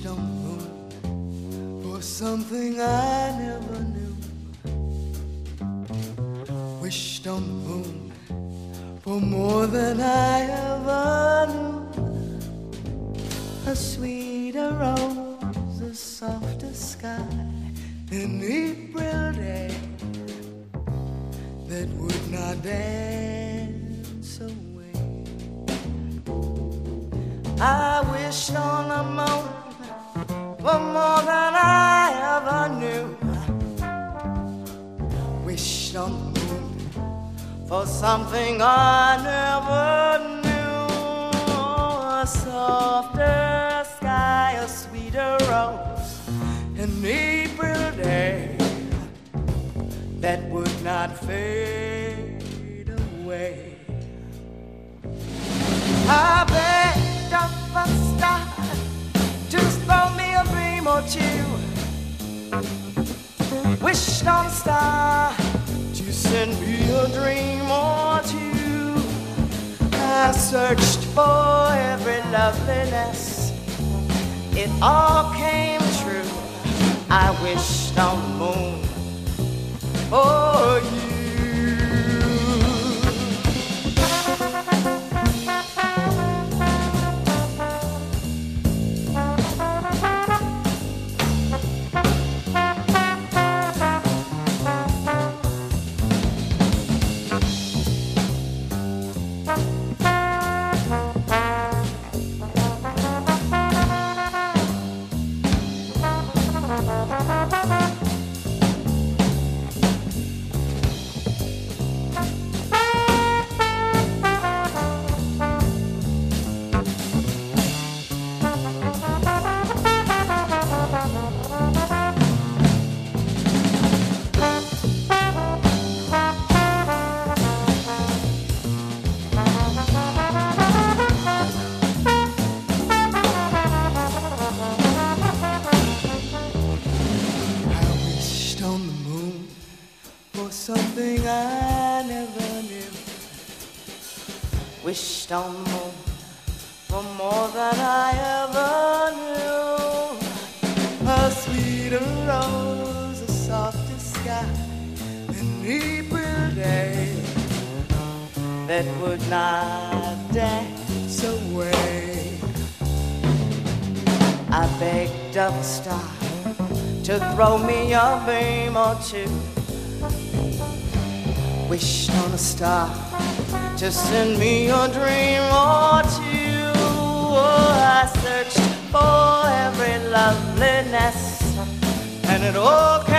wished on the moon for something I never knew. Wished on the moon for more than I ever knew. A sweeter rose, a softer sky, an April day that would not dance away. I wished on the moon for more than I ever knew. Wished on the moon for something I never knew. A softer sky, a sweeter rose, an April day that would not fade away. I begged up a star to throw me a beam or two. Wished on a star to send me a dream or two. I searched for every loveliness, it all came true. I wished on the moon for you. Something I never knew. Wished on the moon for more than I ever knew. A sweeter rose, a softer sky, an April day that would not dance away. I begged of a star to throw me a beam or two. Wished on a star to send me a dream or two. Oh, I searched for every loveliness, and it all